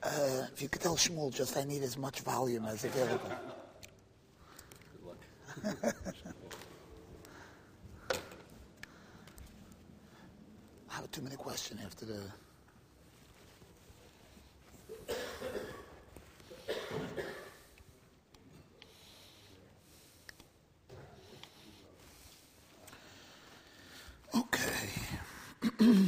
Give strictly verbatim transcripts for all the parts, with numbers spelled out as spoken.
Uh, if you could tell Shmuel, just I need as much volume as available. Good luck. I have a two-minute question after the... Okay.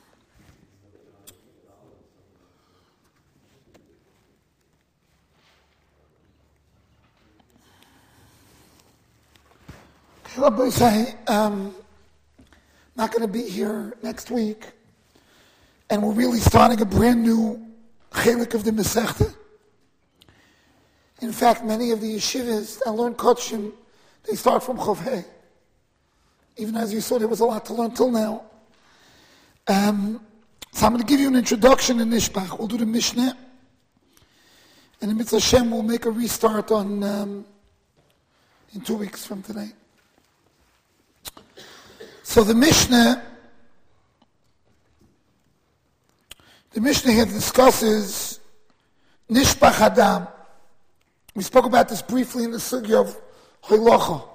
Rabbi say, um, not going to be here next week, and we're really starting a brand new chelik of the Masechta. In fact, many of the yeshivas that learn Kodshim, they start from Chavhei. Even as you saw, there was a lot to learn till now. Um, so I'm going to give you an introduction in Nishbach. We'll do the Mishnah, and in Mitzvah Hashem, we'll make a restart on um, in two weeks from today. So the Mishnah, the Mishnah here discusses Nishbach Adam. We spoke about this briefly in the sugya of Hoylocha.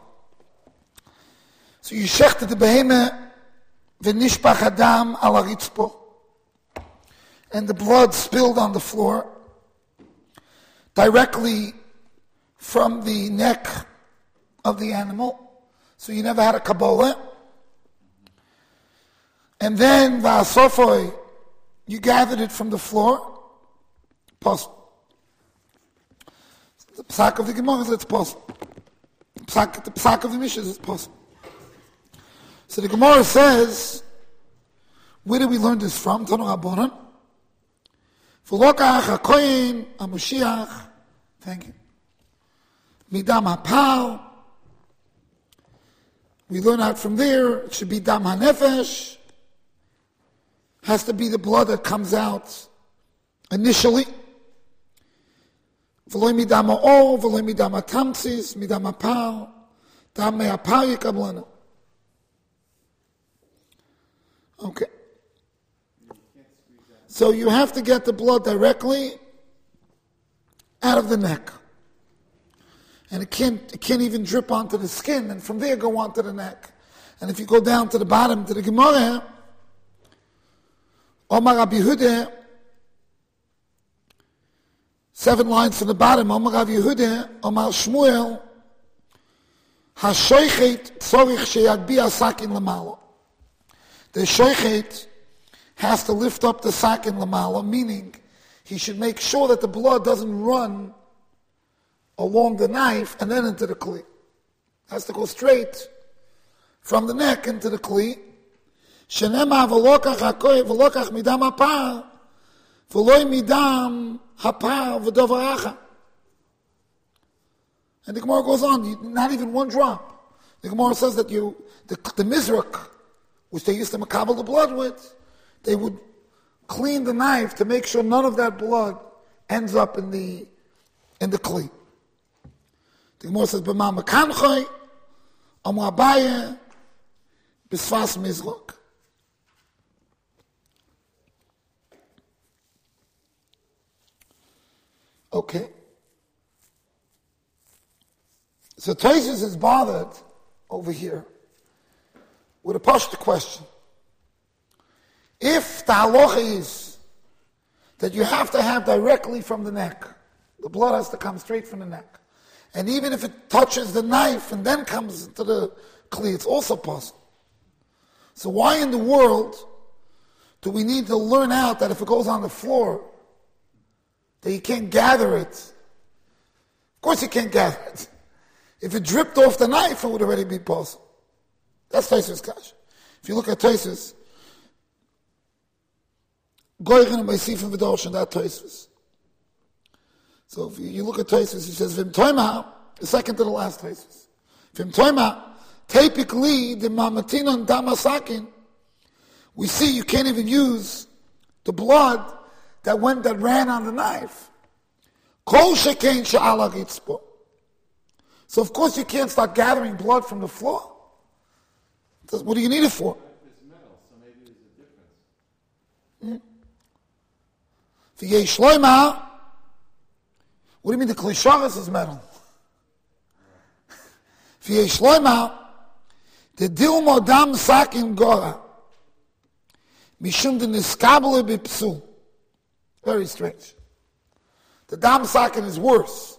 So you shechted the behemah v'nishbach Adam ala ritzpo, and the blood spilled on the floor directly from the neck of the animal. So you never had a kabbalah. And then, v'asofoi, you gathered it from the floor. Pause. The psak of the Gemara is let's pause. The psak, the psak of the Mishnah is pause. So the Gemara says, where did we learn this from? Tanu Rabbanan. V'lokach hakoyin haMoshiach. Thank you. Midam hapal. We learn out from there. It should be dam hanefesh. Has to be the blood that comes out initially. V'loi midam ha'or, v'loi midam ha'tamtzis, midam ha'pal, dam me'apal yikablanu. Okay. So you have to get the blood directly out of the neck. And it can't, it can't even drip onto the skin, and from there go onto the neck. And if you go down to the bottom, to the Gemara, Omar Rabbi Yehuda, seven lines from the bottom, Omar Rabbi Yehuda, Omar Shmuel, HaShoichet tzorich sheyagbi sakin lamalo. The shoichet has to lift up the sakin lamalo, meaning he should make sure that the blood doesn't run along the knife and then into the kli. It has to go straight from the neck into the kli. Shenema v'lokach hakoy v'lokach midam hapar v'loi midam hapar v'dovaracha. And the Gemara goes on, not even one drop. The Gemara says that you, the, the mizrak, which they used to makabel the blood with, they would clean the knife to make sure none of that blood ends up in the in the kli. The Gemara says, "B'ma mekanchoy, Amar Abaye, b'sfas mizrak." Okay. So Tosfos is bothered over here with a pashut question. If the halacha is that you have to have directly from the neck, the blood has to come straight from the neck, and even if it touches the knife and then comes into the kli, it's also possible. So why in the world do we need to learn out that if it goes on the floor, that you can't gather it? Of course you can't gather it. If it dripped off the knife, it would already be possible. That's Tosfos Kash. If you look at Tosfos, Goychen and Meisifim V'Dorshan, that Tosfos. So if you look at Tosfos, he says, Vim Toima, the second to the last Tosfos. Vim Toima, typically, the Mamatinon Damasakin, we see you can't even use the blood that went, that ran on the knife. Kol Shekain Sha'ala Gitzpo. So of course you can't start gathering blood from the floor. What do you need it for? It's metal, so maybe there's a difference. V'yesh loima, what do you mean the klisharis is metal? V'yesh loima, the dilmo dam sakin gora, mishum de niskabele bipsul. Very strange. The dam sakin is worse.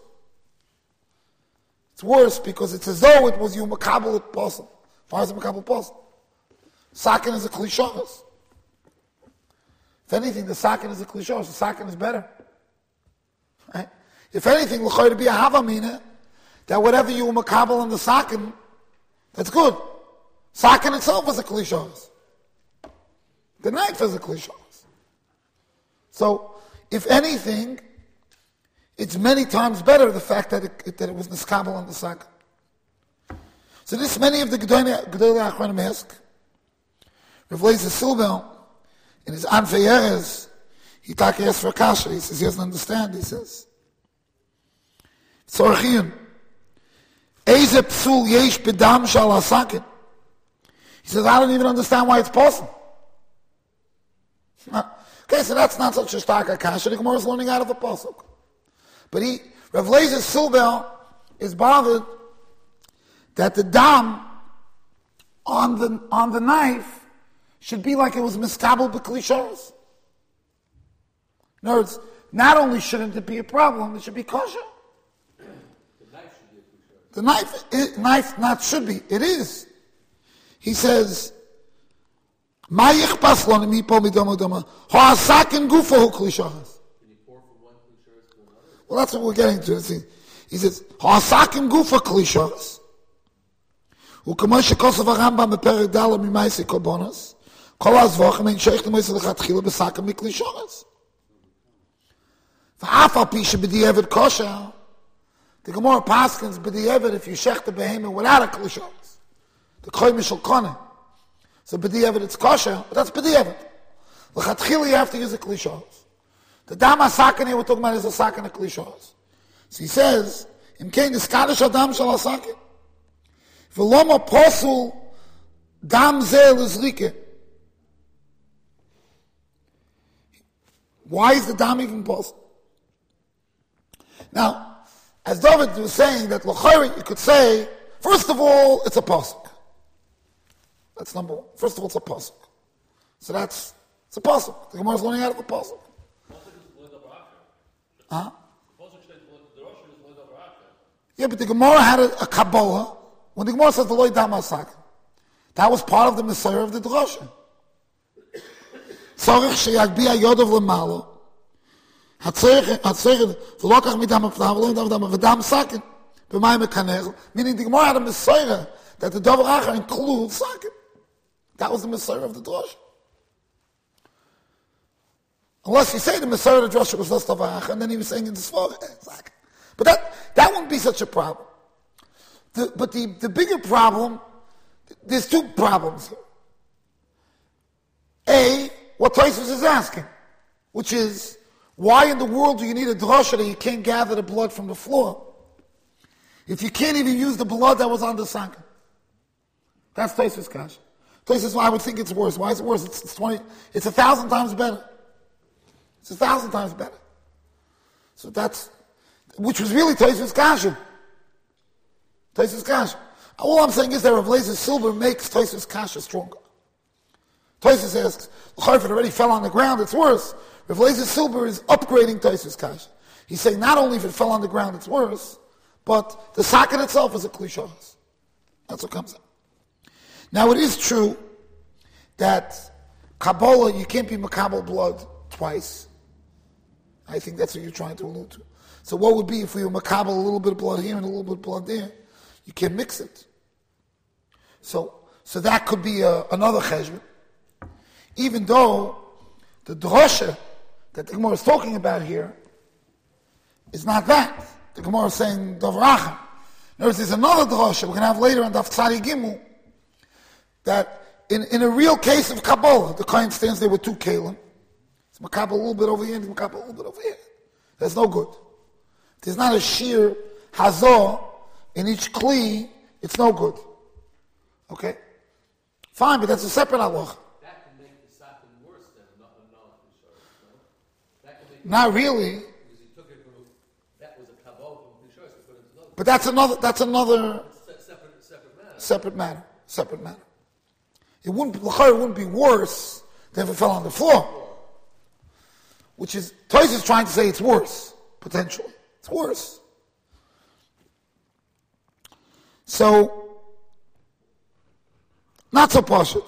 It's worse because it's as though it was you makabel at posel. Why is it makabel posel? Sakin is a klisharis. If anything, the sakin is a klisharis. The sakin is better. Right? If anything, l'choy to be a havamina, that whatever you were makabel on the sakin, that's good. Sakin itself is a klisharis. The knife is a klisharis. So, if anything, it's many times better the fact that it, that it was niskabel on the sakin. So this many of the Gedolei Achronim ask. Rav Lezer Silbel, in his Anfei Erez, he asks for kasha. He says he doesn't understand. He says, Tzorchiyun, Eze psul yesh bedam shal hasakin. He says, I don't even understand why it's possible. Okay, so that's not such a stark kasha. The Gemara is learning out of the pasuk. But he, Rav Lezer Silbel is bothered that the dam on the on the knife should be like it was miskabel b'klisharos. In other words, not only shouldn't it be a problem, it should be kosher. The knife should be a klisharos. The knife, it, knife not should be, it is. He says, Ma yichpas lo mipo midama dama ha'asakin gufo hu klisharos. Well, that's what we're getting to. See, he says, ha'asakin gufo klisharos. וכמו שכוסף הרמב"ם בפרק ד' ממעשה קורבנות, כל הזבוחים אין שייך למעשה לכתחילה בסקם מקלישורס. ואף על פי שבדיעבד kosher, the Gemara paskins b'di'evet if you shech the behemoth without a klisharis, the koy mishal kone. So b'di'evet it's kosher, but that's b'di'evet. L'chatchila you have to use a klisharis. The dam hasakin here we're talking about is a sakin of klisharis. So he says, im kein iskadish adam shal hasakin. V'loma posul dam zeh l'zrike. Why is the dam even posul? Now, as David was saying that l'chayri, you could say, first of all, it's a pasuk. That's number one. First of all, it's a pasuk. So that's, it's a pasuk. The Gemara is learning out of the pasuk. Huh? Yeah, but the Gemara had a, a Kabbalah. When the Gemara says the loy dam hasakin, that was part of the Messiah of the drasha. Tzorich sheyagbiya yodov lemalo. Hatzorich hatzorich v'lokach midam aftav v'lo midam aftav v'dam hasakin b'mayim mekanech. Meaning the Gemara had a Messiah that the davar acher includes sakin. That was the Messiah of the drasha. Unless you say the Messiah of the drasha was less davar acher, and then he was saying in the Svar sakin. But that that wouldn't be such a problem. The, but the, the bigger problem, there's two problems here. A, what Tosfos is asking, which is, why in the world do you need a drasha that you can't gather the blood from the floor if you can't even use the blood that was on the sakin? That's Tosfos kasha. Tosfos says, well, I would think it's worse. Why is it worse? It's, it's twenty. It's a thousand times better. It's a thousand times better. So that's, which was really Tosfos kasha. Tosfos kasha. All I'm saying is that Rav Lezer Silber makes Tosfos kasha stronger. Tosfos asks, L'chayr already fell on the ground, it's worse. Rav Lezer Silber is upgrading Tosfos kasha. He's saying not only if it fell on the ground it's worse, but the sakin itself is a klishos. That's what comes out. Now it is true that Kabbalah, you can't be makabel blood twice. I think that's what you're trying to allude to. So what would be if we were makabel a little bit of blood here and a little bit of blood there? You can mix it. So, so that could be a, another cheshbon. Even though the drosha that the Gemara is talking about here is not that. The Gemara is saying davar. In other words, there's another drosha we're going to have later on Daf Tzadi Gimel that in, in a real case of Kabbalah, the kohen stands there with two kalim. It's makabel a little bit over here and it's makabel a little bit over here. That's no good. There's not a sheer hazor in each kli, it's no good. Okay? Fine, but that's a separate halacha. That can make the sakin worse than a non-klisharis, Not really. Because he took it from, that was a kabbalah from Klishos, he put it into another. But that's another, that's another It's a separate, separate matter. separate matter. Separate matter. It wouldn't, it wouldn't be worse than if it fell on the floor. Which is, Toys is trying to say it's worse, potentially. It's worse. So, not so poshut.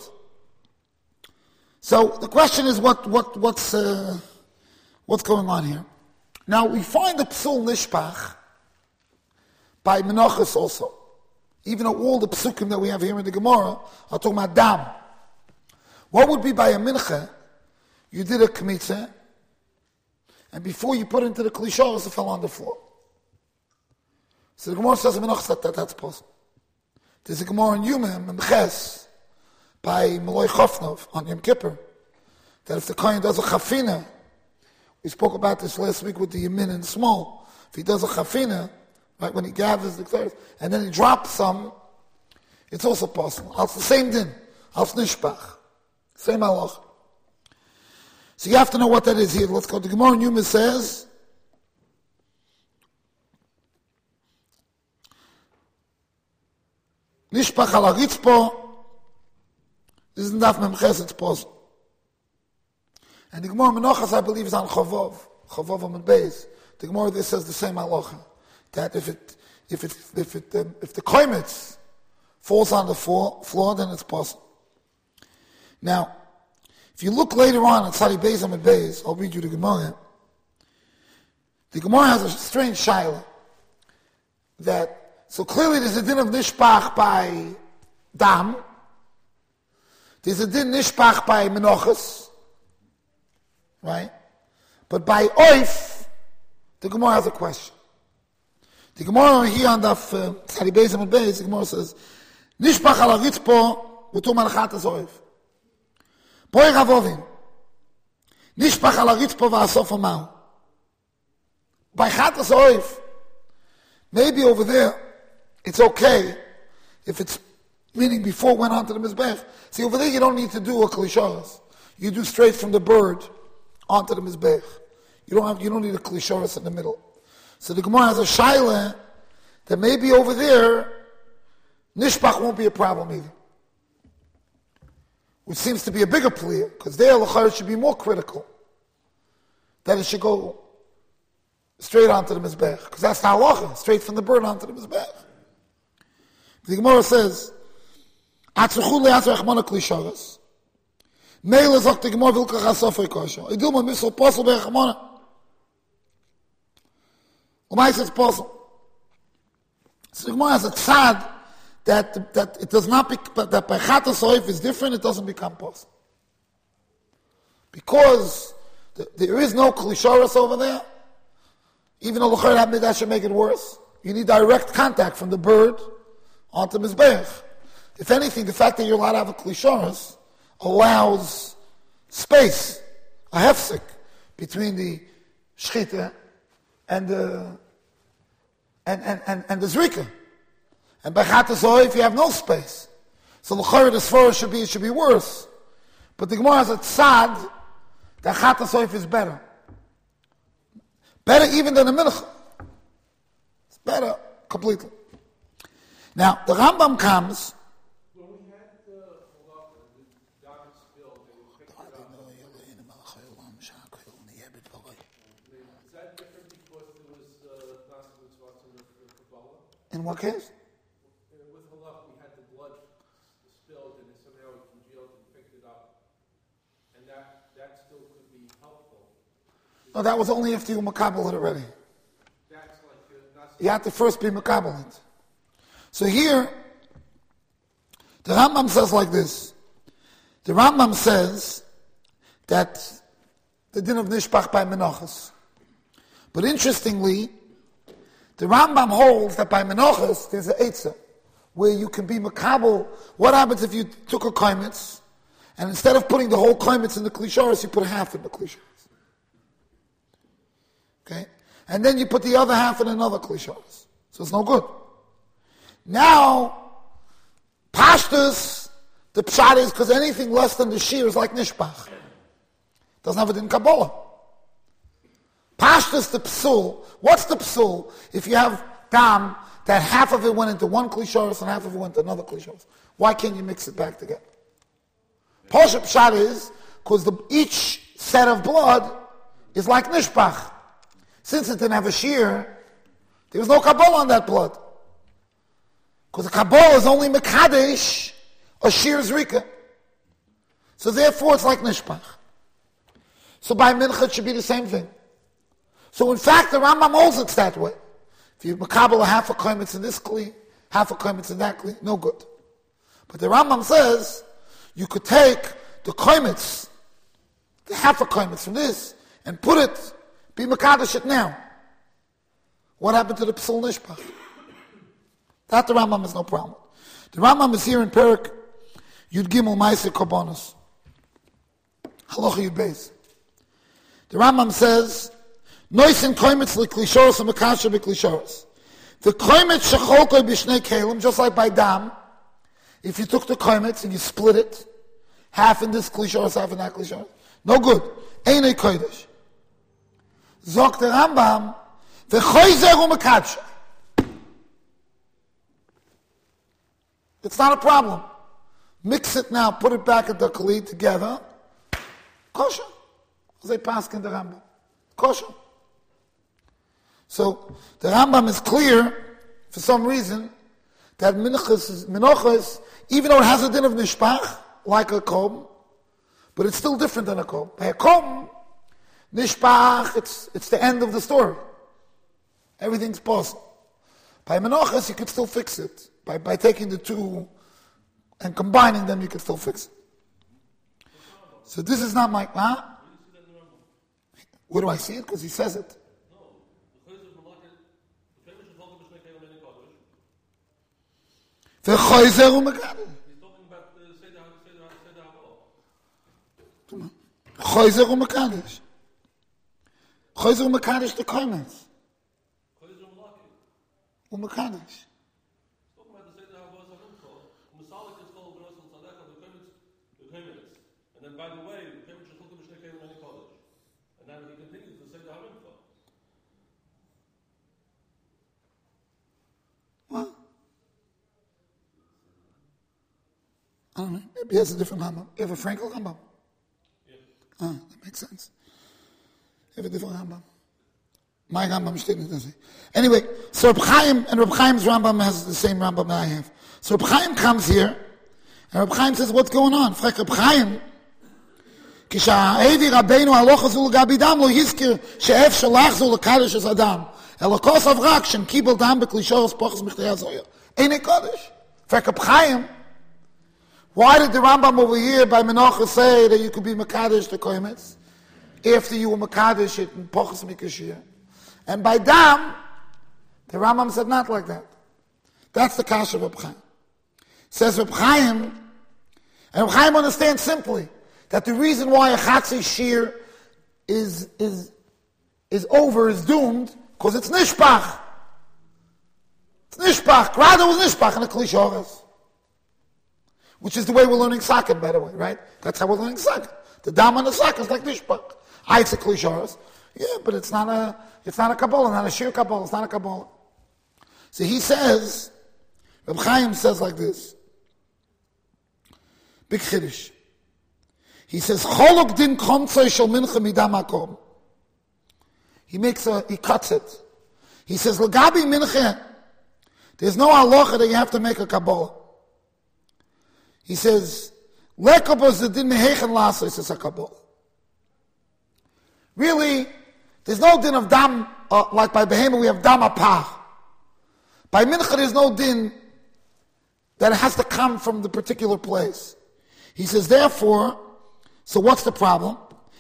So the question is, what what what's uh, what's going on here? Now we find the psul nishpach by Menachos also. Even though all the psukim that we have here in the Gemara are talking about dam. What would be by a mincha? You did a kmitza, and before you put it into the klishos, it fell on the floor. So the Gemara says in Menachos that, that that's possible. There's a Gemara in Yumim and Ches by Maloi Chofnov on Yom Kippur, that if the kohen does a chafina, we spoke about this last week with the Yamin and small, if he does a chafina, right, when he gathers the clothes, and then he drops some, it's also possible. It's the same din, als nishpach, same halach. So you have to know what that is here. Let's go. The Gemara in Yuma says, nishpach ala ritzpo. This isn't daf memches, it's possible. And the Gemara Menachos, I believe, is on Chavov, Chavov Amud Beis. The Gemara there says the same halacha, that if it, if it, if it, um, if the koimitz falls on the floor, floor, then it's possible. Now, if you look later on at Tzadi Beis Amud Beis, I'll read you the Gemara. The Gemara has a strange shaila that so clearly there's a din of nishpach by dam. There's a din nishpach by Menachos, right? But by oif, the Gemara has a question. The Gemara here on the Tzadi Beis Amud Beis, the Gemara says, nishpach ala ritzpo v'tum al chatas oif. Poi Ravovim, nishpach ala ritzpo v'asof amau. By chatas oif, maybe over there, it's okay if it's meaning before it went on to the Mizbech. See, over there you don't need to do a klisharas. You do straight from the bird onto the Mizbech. You don't have, you don't need a klisharas in the middle. So the Gemara has a shaila that maybe over there, nishpach won't be a problem either. Which seems to be a bigger plea, because there l'chayr should be more critical. That it should go straight onto the Mizbech. Because that's the halacha, straight from the bird onto the Mizbech. The Gemara says, Atzuchul le'atzrech mana klisharas. Meile sagt die Gemara will kach asofei kosher. I do my missile possible bei Rachmana. Um I it's possible. So the Gemara has a tzad that, that it does not be, that by chatas oif is different, it doesn't become possible. Because the, there is no klisharas over there, even though the chayr that should make it worse. You need direct contact from the bird onto Mizbech. If anything, the fact that you're allowed to have a klisharas allows space, a hefsek, between the shchita and the and and and, and the zrika. And by chatas oif, you have no space. So l'chayr the svara should be it should be worse. But the Gemara has a tzad that chatas oif is better, better even than the mincha. It's better completely. Now the Rambam comes. In what case? With halach, we had the blood spilled and somehow it congealed and picked it up. And that, that still could be helpful. No, that was only after you makabel it already. That's like a, you have to first be makabel it. So here, the Rambam says like this. The Rambam says that the din of nishpach by menachos. But interestingly, the Rambam holds that by menachos there's an eitzah where you can be makabel. What happens if you took a kaimitz and instead of putting the whole kaimitz in the klisharis, you put half in the klisharis? Okay, and then you put the other half in another klisharis. So it's no good. Now, pashtus, the pshat is because anything less than the shear is like nishpach. Doesn't have it in Kabbalah. Pashtus the psul. What's the psul? If you have dam, that half of it went into one klisharis and half of it went into another klisharis. Why can't you mix it back together? Poshet pshat is because each set of blood is like nishpach. Since it didn't have a shear, there was no kabbalah on that blood. Because the kabbalah is only mekadesh a shear zrika. So therefore it's like nishpach. So by mincha it should be the same thing. So in fact the Rambam holds it's that way. If you makabel a half a koimitz in this kli, half a koimitz in that kli, no good. But the Rambam says you could take the koimitz, the half a koimitz from this, and put it, be makadosh it now. What happened to the psul nishpach? That the Rambam has no problem. The Rambam is here in Perik Yud Gimel Ma'aser Korbanos. Halacha Yud Beis. The Rambam says, Noisin koimitz liklishoros and makasher b'klishoros. The koimitz shecholkoi b'shnei kelim, just like by dam, if you took the koimitz and you split it, half in this klishoros, half in that klishoros, no good. Einei kodesh. Zok the Rambam, v'choizer u'makadsha. It's not a problem. Mix it now, put it back at the kli together. Kosher. They pass in the Rambam. Kosher. So the Rambam is clear, for some reason, that minachas, minochas, even though it has a din of nishpach, like a kom, but it's still different than a kom. By a kom, nishpach, it's, it's the end of the story. Everything's possible. By minochas, you can still fix it. By, by taking the two and combining them, you can still fix it. So this is not my... Huh? Where do I see it? Because he says it. The Choizer u'Mekadesh. He's talking about the Seder HaVo. Choizer u'Mekadesh. Choizer u'Mekadesh the Koimetz. Choizer u'Mekadesh. Talking about the Seder HaVo is a Rimko. Masalik is called B'nos al-Tzadeka, the Koimetz, the Koimetz. And then by the way, the Koimetz is called B'shnei Kelim Meni Kodesh. And then he continues the Seder HaRimko. What? I don't know. Maybe he has a different Rambam. You have a Frankel Rambam? Yeah. Ah, that makes sense. You have a different Rambam. My Rambam steht does he? Anyway, so Reb Chaim, and Reb Chaim's Rambam has the same Rambam that I have. So Reb Chaim comes here, and Reb Chaim says, what's going on? Frek Reb Chaim, כשהעדי רבינו הלוך הזו לגבי דם, לא יזכר שאף שלח זו לקדש את אדם. אלא כוס אברק, שנקיבל דם בקלישורס פוחס מכתרי הזויר. איני קודש. Frek Reb Chaim, why did the Rambam over here by Menachah say that you could be Mekadesh the Koimetz after you were Mekadesh it in Pochas Mikashir? And by Dam, the Rambam said not like that. That's the Kasha of Reb Chaim. Says Reb Chaim, and Reb Chaim understands simply that the reason why a Chatzi Shir is, is, is over, is doomed, because it's Nishpach. It's Nishpach. Grada was Nishpach in the Klishoras. Which is the way we're learning Saket, by the way, right? That's how we're learning Saket. The Dam and the Saket is like Nishpach. I it's a Klishoras. Yeah, but it's not a, it's not a Kabbalah, not a Shir Kabbalah, it's not a Kabbalah. So he says, Reb Chaim says like this. Big Chiddush. He says, Cholok din komtzoi shel mincha midam hakom. He makes a, he cuts it. He says, Lagabi mincha, there's no halacha that you have to make a Kabbalah. He says, Lekabos the din mehechen lasos is a Kabbalah. Really, there's no din of dam, uh, like by Behemah we have dam apah. By mincha there's no din that it has to come from the particular place. He says, therefore, so what's the problem?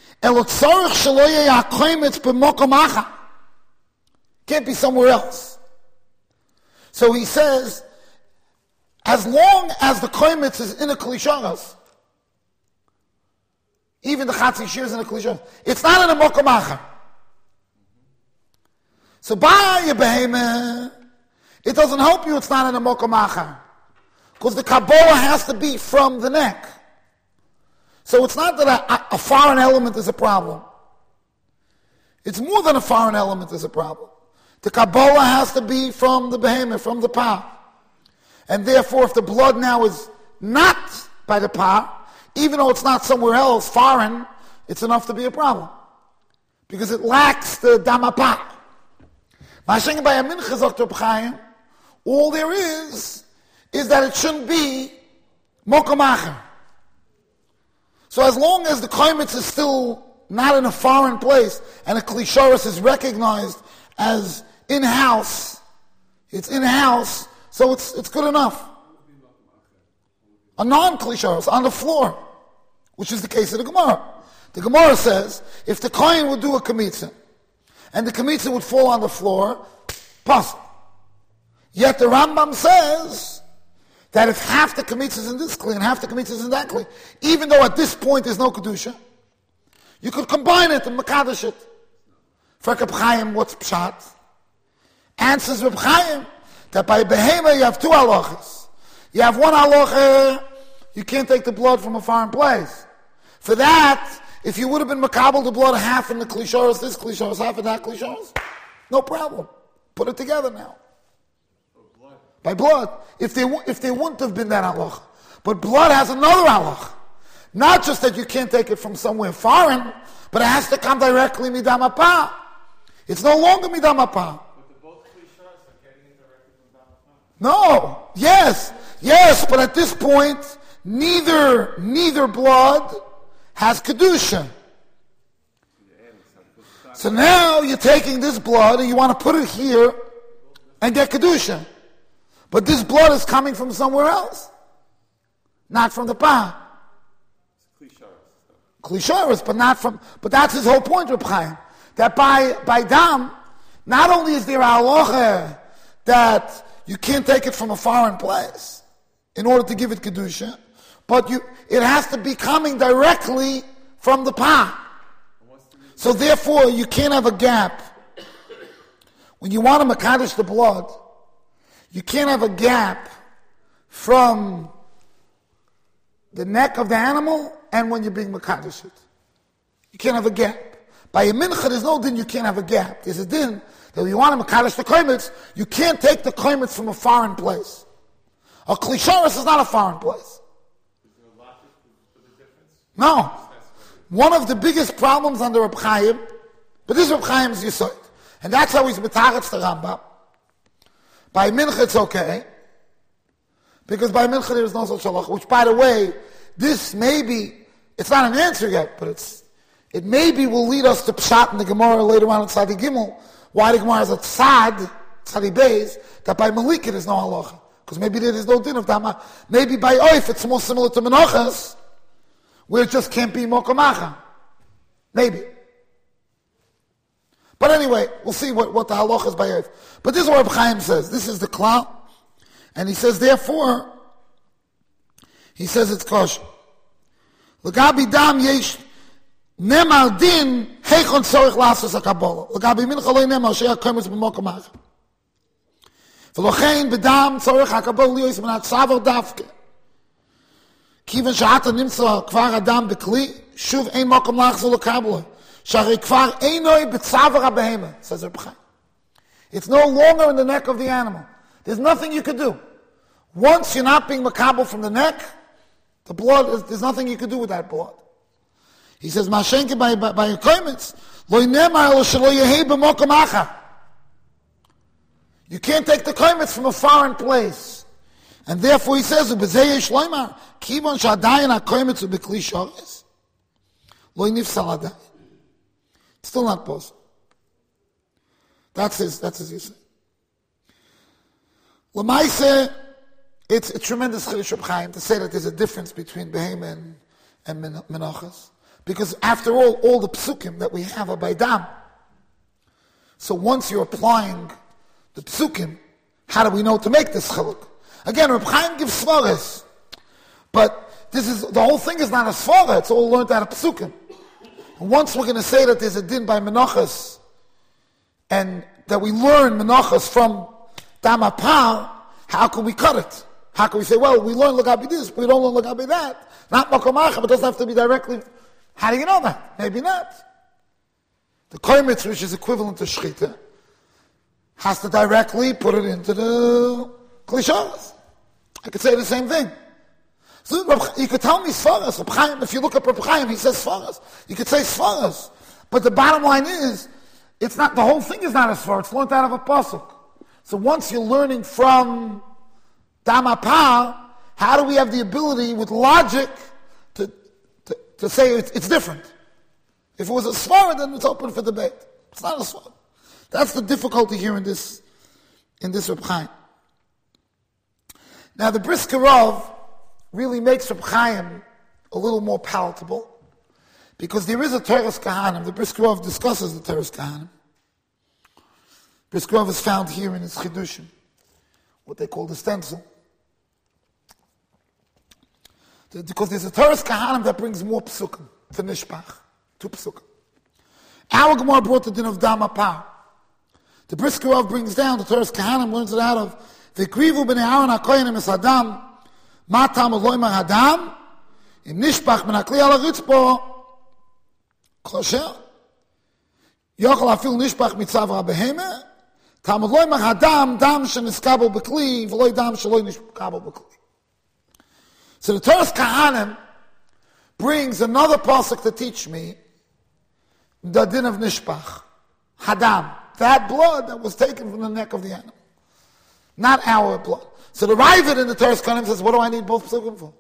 Can't be somewhere else. So he says, as long as the koimitz is in a klisharas, even the chatzi shir is in a klisharas, it's not in a mokom achar. So by a behemah, it doesn't help you it's not in a mokom achar. Because the Kabbalah has to be from the neck. So it's not that a, a foreign element is a problem. It's more than a foreign element is a problem. The Kabbalah has to be from the behemoth, from the par. And therefore, if the blood now is not by the par, even though it's not somewhere else, foreign, it's enough to be a problem. Because it lacks the damapa. All there is, is that it shouldn't be mokomacher. So as long as the koimitz is still not in a foreign place, and a klisharis is recognized as in-house, it's in-house, so it's it's good enough. A non-klisharis, on the floor, which is the case of the Gemara. The Gemara says, if the kohen would do a kmitza, and the kmitza would fall on the floor, possible. Yet the Rambam says that if half the kmitza is in this kli and half the kmitza is in that kli, even though at this point there's no kedusha, you could combine it and makadosh it. For Reb Chaim, what's pshat? Answers Reb Chaim that by behema you have two halachas. You have one halacha, you can't take the blood from a foreign place. For that, if you would have been makabel the blood half in the klisharos, this klisharos, half in that klisharos, no problem. Put it together now. Blood. By blood. If there, if there wouldn't have been that halacha. But blood has another halacha. Not just that you can't take it from somewhere foreign, but it has to come directly midam apa. It's no longer midam apa. But the both klisharos are getting it directly from midam apa. No. Yes. Yes, but at this point, neither neither blood has kedusha. So now you're taking this blood and you want to put it here and get kedusha. But this blood is coming from somewhere else, not from the pa. Klisharis, but not from. But that's his whole point, Reb Chaim. That by by dam, not only is there a halacha that you can't take it from a foreign place in order to give it kedusha, but you it has to be coming directly from the pa. So therefore, you can't have a gap. When you want to makadosh the blood, you can't have a gap from the neck of the animal and when you're being makadosh it. You can't have a gap. By a mincha, there's no din you can't have a gap. There's a din that when you want to makadosh the koimitz, you can't take the koimitz from a foreign place. A klisharis is not a foreign place. Is there a logic for the difference? No. One of the biggest problems under Reb Chaim, but this is Reb Chaim's yesod, and that's how he's metaretz the Rambam. By mincha it's okay, because by mincha there is no such halacha, which by the way, this maybe, it's not an answer yet, but it's, it maybe will lead us to Pshat in the Gemara later on in Tzadi Gimel, why the Gemara is at Tzad, Tzadi Beis, that by Malika there's no halacha. Because maybe there is no din of Dama. Maybe by Oif it's more similar to Menachas, where it just can't be Mokomacha. Maybe. But anyway, we'll see what, what the halacha is by Oif. But this is what Reb Chaim says. This is the klal. And he says, therefore, he says it's kosher. L'gabi dam yesh nemar din heichon tzorich lasos hakabola. L'gabi mincha lo nemar she'ah koimetz b'mokomacha. ולכן בדם צורך הקבל להיות מן הצוור דווקא. כיוון שאתה נמצא כבר אדם בכלי, שוב אין מקום לחזור לקבלה. שהרי כבר אינוי בצוור הבהמה, says Reb Chaim. It's no longer in the neck of the animal. There's nothing you could do. Once you're not being makabel from the neck, the blood, is, there's nothing you could do with that blood. He says, Mashenke by by a koimitz, lo ynemar lo shelo yehei b'mokom achar. You can't take the koimitz from a foreign place. And therefore he says, B'zeh yesh loymar, kivon sh'adayin ha-koimitz u'bekli shoris, lo nifsal adayin. It's still not possible. That's his, that's his use. L'maiseh, it's a tremendous chiddush Reb Chaim to say that there's a difference between behema and, and menachas. Because after all, all the psukim that we have are by dam. So once you're applying the psukim, how do we know to make this chiluk? Again, Reb Chaim gives svaras, but this is the whole thing is not a svara; it's all learned out of psukim. And once we're going to say that there's a din by menachas, and that we learn menachas from damapal, how can we cut it? How can we say, well, we learn lagabi this, but we don't learn lagabi that? Not makomacha, but it doesn't have to be directly. How do you know that? Maybe not. the koimitz, which is equivalent to shchita, has to directly put it into the klishas. I could say the same thing. So you could tell me Sfaras. If you look at Reb Chaim, he says Sfaras. You could say Sfaras. But the bottom line is, it's not, the whole thing is not a Sfar. It's learned out of a pasuk. So once you're learning from Damapah, how do we have the ability with logic to, to, to say it's, it's different? If it was a Sfar, then it's open for debate. It's not a Sfar. That's the difficulty here in this, in this Reb Chaim. Now the Brisker Rav really makes Reb Chaim a little more palatable, because there is a Teres Kahanim. The Brisker Rav discusses the Teres Kahanim. Brisker Rav is found here in his Chidushim, what they call the stencil. Because there's a Teres Kahanim that brings more psukim to Nishpach, two psukim. Our Gemara brought the din of Damapah. The Brisker Rav brings down, the Teres Kahanim learns it out of V'krivu b'nei Aaron HaKoyenim es Adam ma tam loymar Adam im nishpach min hakli al haritzpo kosher yochel afil nishpach mitzav rabehema tam loymar Adam dam sheniskabel b'kli v'loy dam sheloi nishkabel b'kli. So the Teres Kahanim brings another pasuk to teach me the din of nishpach hadam, that blood that was taken from the neck of the animal. Not our blood. So the Ravid in the Teres Kahanim says, what do I need both psukim for?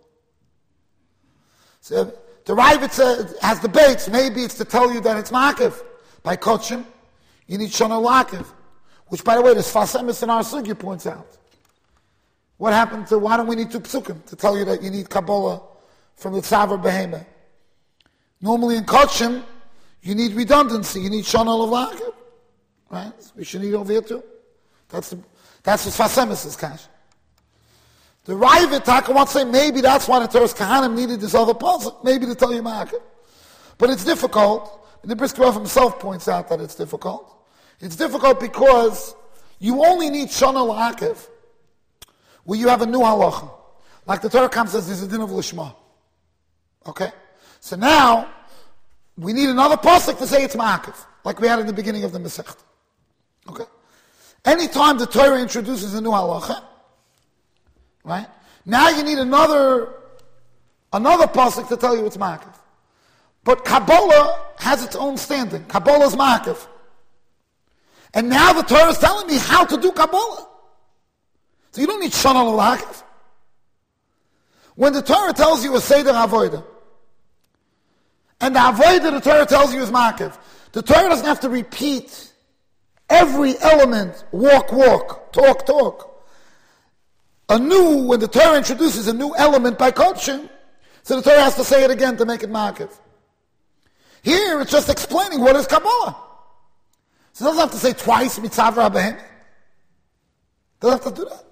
So the Ravid says, has debates. Maybe it's to tell you that it's ma'akev. By Kochim, you need shana la'akev. Which, by the way, the Sfas Emes in our Sugya points out. What happened to, why don't we need two psukim? To tell you that you need Kabbalah from the Tzavar Behemah. Normally in Kochim, you need redundancy. You need shana la'akev. Right? So we should need over here too. That's the That's what Sfas Emes is cash. The Ravid Taka wants to say maybe that's why the Teres Kahanim needed this other puzzle, maybe to tell you ma'akev. But it's difficult, and the Brisker Rav himself points out that it's difficult. It's difficult because you only need Shana La'akev where you have a new halacha. Like the Torah comes says, there's a din of Lishma. Okay? So now, we need another pasuk to say it's ma'akev, like we had in the beginning of the Masechta. Okay? Anytime the Torah introduces a new halacha, right? Now you need another another pasuk to tell you it's ma'akev. But Kabbalah has its own standing. Kabbalah is ma'akev. And now the Torah is telling me how to do Kabbalah. So you don't need shana l'ma'akev. When the Torah tells you a seder avodah, and the avodah the Torah tells you is ma'akev, the Torah doesn't have to repeat every element, walk, walk, talk, talk. A new, when the Torah introduces a new element by Kochim, so the Torah has to say it again to make it ma'akev. Here, it's just explaining what is Kabbalah. So it doesn't have to say twice, mitzav rabbein. Doesn't have to do that.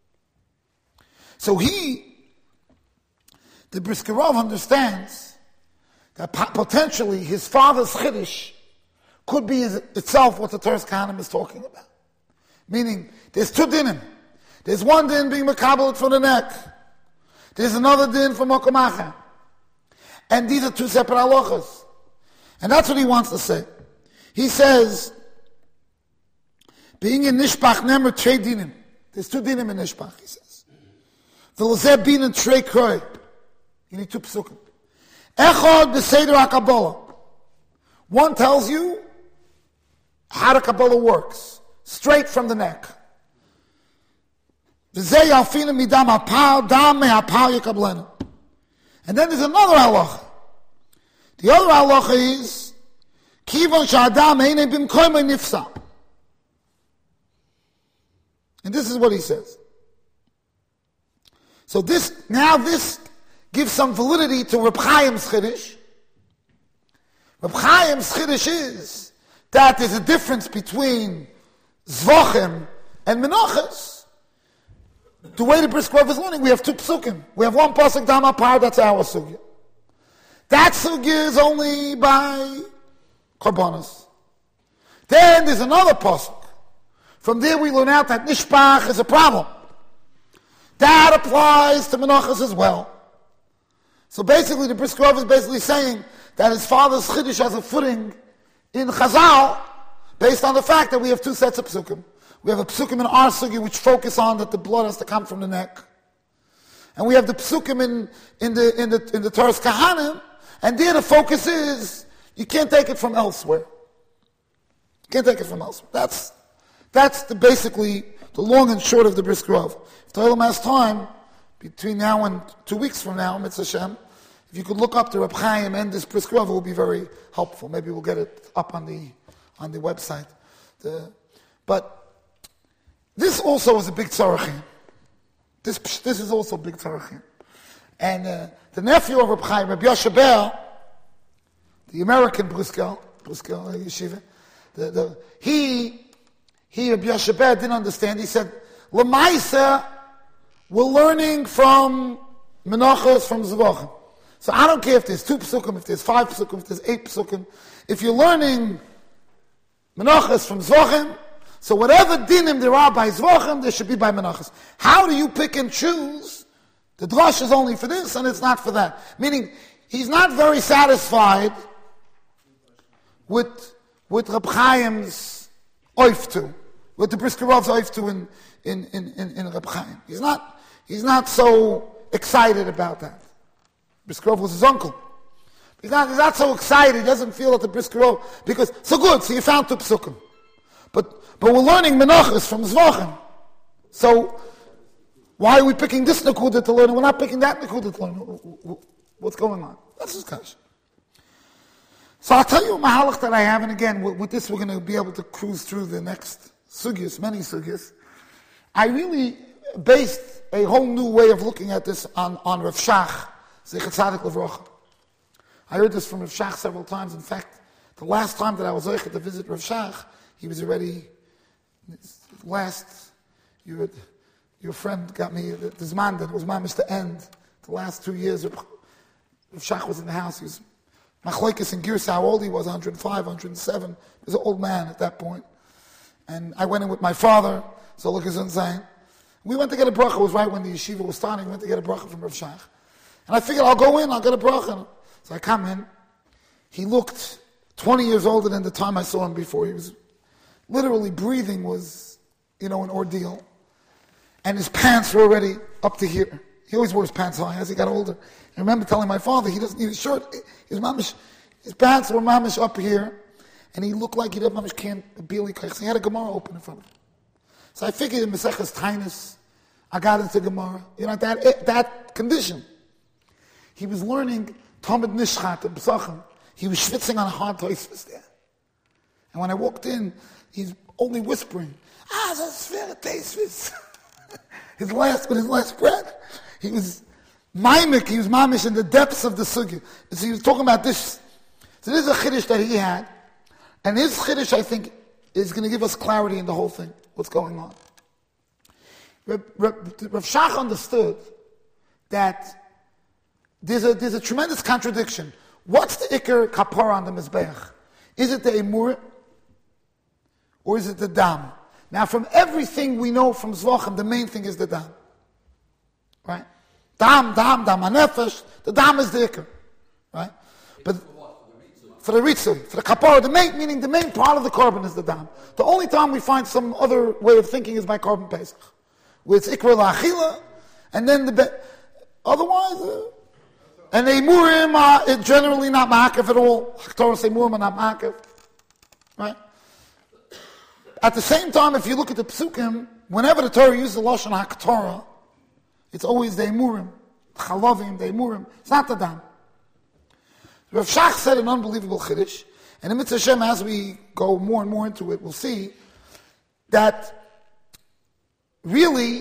So he, the Brisker Rav understands that potentially his father's chiddush could be itself what the Teres Kahanim is talking about. Meaning, there's two dinim. There's one din being mekabel from the neck. There's another din from Mokom Acher. And these are two separate halachas. And that's what he wants to say. He says, being in Nishpach nemer trei dinim. There's two dinim in Nishpach, he says. V'lozeh bin and trei kroi. You need two psukim. Echad b'seder HaKabbalah. One tells you how the Kabbalah works, straight from the neck. And then there's another halacha. The other halacha is Kivon sh'adam einay b'mkoymay nifsa. And this is what he says. So this, now this gives some validity to Reb Chaim's chiddush. Reb Chaim's chiddush is that there's a difference between Zvachim and Menachos. The way the Brisker Rav is learning, we have two psukim. We have one pasuk Damapah, that's our sugya. That sugya is only by Korbanos. Then there's another pasuk. From there we learn out that Nishpach is a problem. That applies to Menachos as well. So basically the Brisker Rav is basically saying that his father's chiddush has a footing in Chazal, based on the fact that we have two sets of psukim. We have a psukim in our sugi which focus on that the blood has to come from the neck. And we have the psukim in, in the in the in the Torah's Kahanim, and there the focus is you can't take it from elsewhere. You can't take it from elsewhere. That's that's the basically the long and short of the Brisker Rov. If the Olam has time, between now and two weeks from now, Mitzvah Hashem, if you could look up the Reb Chaim and this Brisker Rov, it will be very helpful. Maybe we'll get it up on the on the website. The, but this also is a big tzarachim. This this is also a big tzarachim. And uh, the nephew of Reb Chaim, Reb Yoshe Ber, the American Brisker, Brisker Yeshiva, the, the, he, he, Reb Yoshe Ber didn't understand. He said, L'maisa, we're learning from Menachos, from Zvachim. So I don't care if there's two psukim, if there's five psukim, if there's eight psukim. If you're learning Menachos from Zvachim, so whatever dinim there are by Zvachim, there should be by Menachos. How do you pick and choose? The drash is only for this and it's not for that. Meaning, he's not very satisfied with with Reb Chaim's oiftu, with the Brisker Rov's oiftu in in in in, in Reb Chaim. He's not he's not so excited about that. Brisker Rov was his uncle. He's not he's not so excited. He doesn't feel that the Brisker Rov, because so good. So you found two psukim, but but we're learning Menachos from Zvachim. So why are we picking this Nekuda to learn and we're not picking that Nekuda to learn? What's going on? That's his question. So I'll tell you a mahalach that I have, and again, with, with this we're going to be able to cruise through the next sugyas, many sugyas. I really based a whole new way of looking at this on, on Rav Shach, Zechat Tzadik Levrocha. I heard this from Rav Shach several times. In fact, the last time that I was able to visit Rav Shach, he was already, last, you had, your friend got me, the, the Zman that was mamish to end. The last two years, Rav Shach was in the house. He was Machlokes in Girsa, how old he was, one hundred five, one hundred seven. He was an old man at that point. And I went in with my father, so look, his own saying. We went to get a bracha. It was right when the yeshiva was starting. We went to get a bracha from Rav Shach. And I figured, I'll go in, I'll get a bracha. So I come in. He looked twenty years older than the time I saw him before. He was literally breathing was, you know, an ordeal. And his pants were already up to here. He always wore his pants high as he got older. I remember telling my father, he doesn't need his shirt. His mamish, his pants were mamish up here. And he looked like he did mamish can't barely click. So he had a Gemara open in front of him. So I figured in Maseches Tainus, I got into Gemara. You know, that that condition. He was learning Talmud Nishchat and Pesachim. He was schwitzing on a hard toisvis there. And when I walked in, he's only whispering, ah, that's fair toisvis. His last, with his last breath, he was mimic, he was mamish in the depths of the sugya. So he was talking about this. So this is a chiddush that he had. And his chiddush, I think, is going to give us clarity in the whole thing, what's going on. Rav, Rav, Rav Shach understood that there's a, there's a tremendous contradiction. What's the ikar kapara on the mizbeach? Is it the emur, or is it the dam? Now, from everything we know from Zvachim, the main thing is the dam. Right? Dam, dam, dam, anefesh. The dam is the ikar. Right? But for the ritzui, for the kapara, the main, meaning the main part of the korban is the dam. The only time we find some other way of thinking is by korban pesach, where it's ikra la'achila, and then the be- otherwise, uh, and the emurim are generally not ma'akev at all. Torah say emurim are not ma'akev. Right? At the same time, if you look at the psukim, whenever the Torah uses the lashon haktorah, it's always the emurim, chalavim, the emurim. It's not the dam. Rav Shach said an unbelievable chiddush, and in Mitzvah Hashem, as we go more and more into it, we'll see that really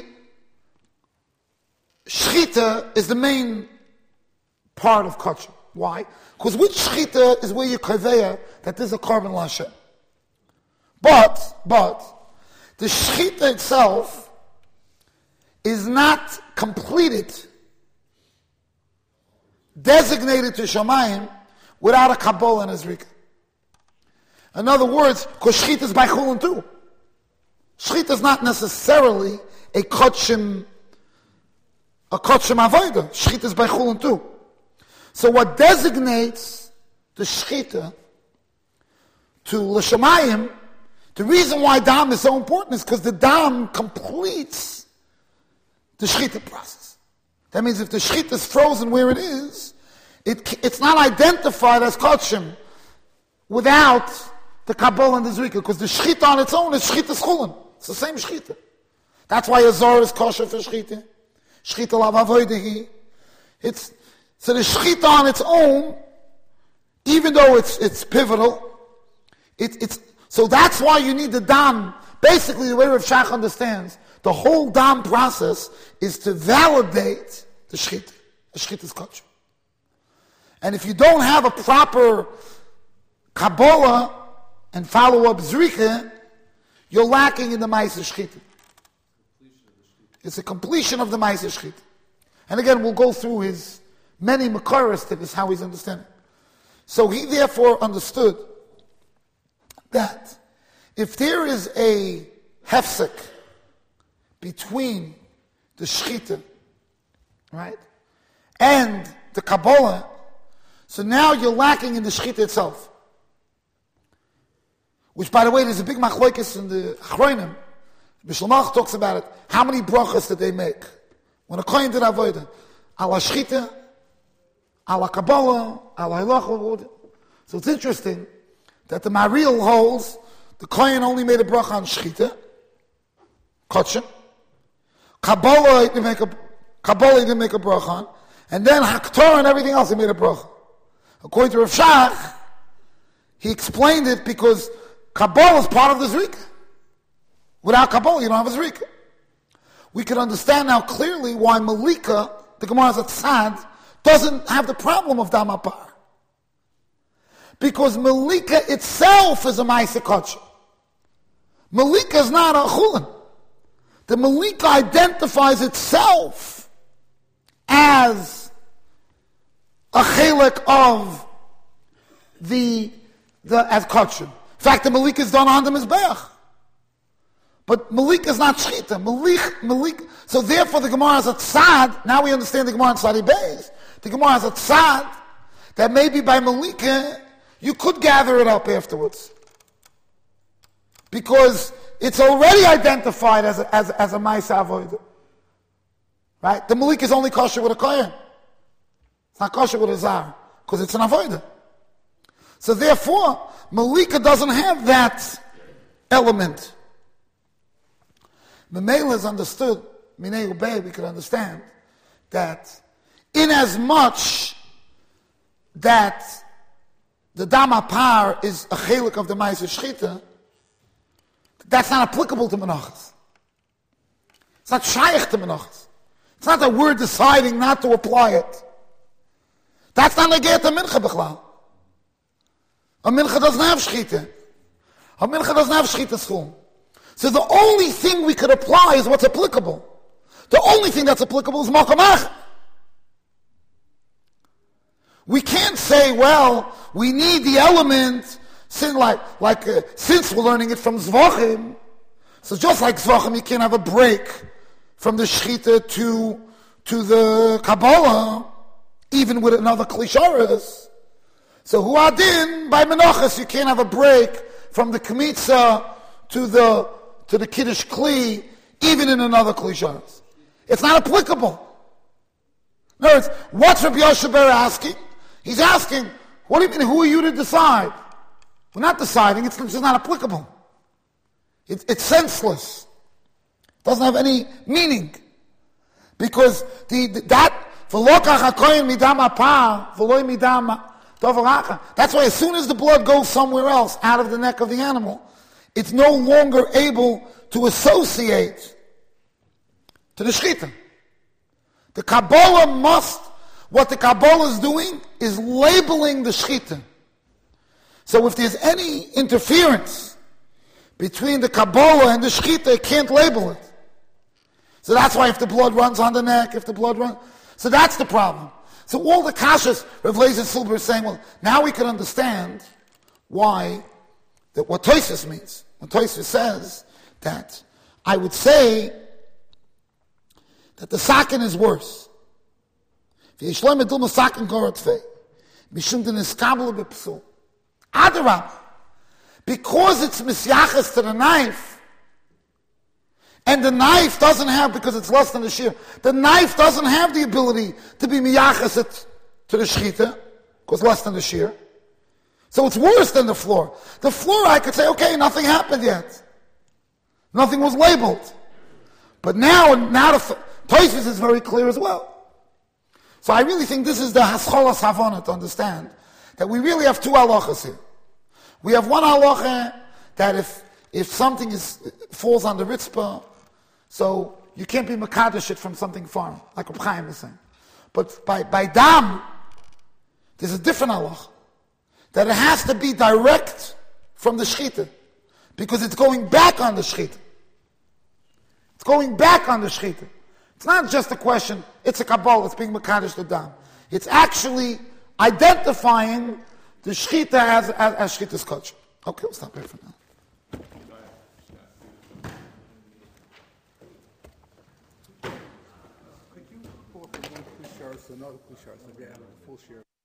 shchita is the main part of kosher. Why? Because with shchita is where you kaveya that there's a korban l'Hashem. But, but, the shchita itself is not completed, designated to Shamayim, without a Kabbalah and a Zrika. In other words, because shchita is by Chulin too. Shchita is not necessarily a kotshim, a kotshim avodah. Shchita is by Chulin too. So what designates the shchita to l'shamayim, the reason why dam is so important is because the dam completes the shechita process. That means if the shechita is frozen where it is, it, it's not identified as kodshim without the kabbalah and the zrika, because the shechita on its own is shechita schulin. It's the same shechita. That's why a zor is kosher for shechita. Shechita lav avoidehi. It's, so the shechita on its own, even though it's, it's pivotal, it, it's, so that's why you need the dam. Basically, the way Rav Shach understands, the whole dam process is to validate the shechita. The shechita is kosher. And if you don't have a proper kabbalah and follow-up zrika, you're lacking in the ma'aseh shechita. It's a completion of the ma'aseh shechita. And again, we'll go through his many makaras to this, how he's understanding. So he therefore understood that if there is a hefsek between the shechita, right, and the kabbalah, so now you're lacking in the shechita itself. Which, by the way, there's a big machlokes in the Achronim. Bishlamach talks about it. How many brachas did they make? When a kohen did avodah, ala shechita, ala kabbalah, ala halacha. So it's interesting that the Maril holds the kohen only made a bracha on shechita, kotshim. Kabbalah he didn't make a kabbalah he didn't make a bracha on, and then haktorah and everything else he made a bracha. According to Rav Shach, he explained it because kabbalah is part of the zrika. Without kabbalah, you don't have a zrika. We can understand now clearly why Malika, the Gemara's at Tzad, doesn't have the problem of damapar. Because Malika itself is a ma'aseh kodesh. Malika is not a chulin. The Malika identifies itself as a chelik of the, the as kodesh. In fact, the Malika is done on the Mizbeach. But Malika is not shechita. Malik, Malik. So therefore the Gemara has a tzad. Now we understand the Gemara in Sadi Beis. The Gemara has a tzad that maybe by Malika you could gather it up afterwards. Because it's already identified as a, as, as a ma'aseh avodah. Right? The Malika is only kosher with a kohen. It's not kosher with a zar. Because it's an avodah. So therefore, Malika doesn't have that element. Memela is understood, Minei Ubei, we can understand that in as much that the Damapar is a chelik of the ma'aseh shechita, that's not applicable to Menachas. It's not shaykh to Menachas. It's not that we're deciding not to apply it. That's not negayat a mincha b'chlal. A mincha doesn't have shechita. A mincha doesn't have shechita schum. So the only thing we could apply is what's applicable. The only thing that's applicable is makamach. We can't say, well, we need the element, since like, like uh, since we're learning it from Zvachim, so just like Zvachim, you can't have a break from the Shechita to, to the Kabbalah, even with another Klisharis. So Huadin, by Menachas, you can't have a break from the Kmitza to the to the Kiddush Kli, even in another Klisharis. It's not applicable. In other words, what's Rabbi Yoshe Ber asking? He's asking, what do you mean, who are you to decide? We're not deciding, it's just not applicable. It, it's senseless. It doesn't have any meaning. Because the, the that, that's why as soon as the blood goes somewhere else, out of the neck of the animal, it's no longer able to associate to the shechita. The Kabbalah must, what the Kabbalah is doing is labeling the shechita. So if there's any interference between the Kabbalah and the shechita, it can't label it. So that's why if the blood runs on the neck, if the blood runs, so that's the problem. So all the kashas, Rav Lezer Silber is saying, well, now we can understand why, that what Tosfos means. When Tosfos says that I would say that the sakin is worse. because it's misyachas to the knife, and the knife doesn't have, because it's less than the shear, the knife doesn't have the ability to be miyachas it to the shechita, because less than the shear. So it's worse than the floor. The floor, I could say, okay, nothing happened yet. Nothing was labeled. But now, now the Tosfos is very clear as well. So I really think this is the Hascholas Havana to understand that we really have two halachas here. We have one halacha that if if something is falls on the ritzpah, so you can't be mekadosh it from something foreign, like Reb Chaim is saying. But by, by dam, there's a different halacha, that it has to be direct from the shechita, because it's going back on the shechita. It's going back on the shechita. It's not just a question, it's a kabbalah, it's being mekadosh the dam. It's actually identifying the shechita as, as, as shechita's kosher. Okay, we'll stop here for now. Could you offer one cliche, another cliche, so we have a full share?